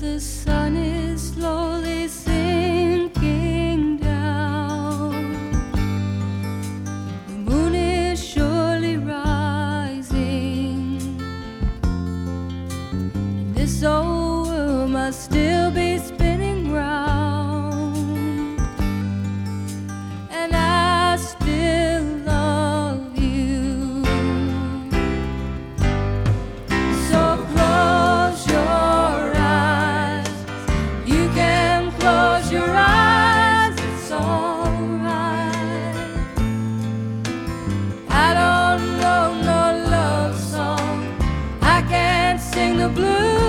The sun is slowly sinking down. The moon is surely rising. And this old world must still be spinning round. And I still love you. So close your eyes. You can close your eyes, it's alright. I don't know no love song. I can't sing the blues.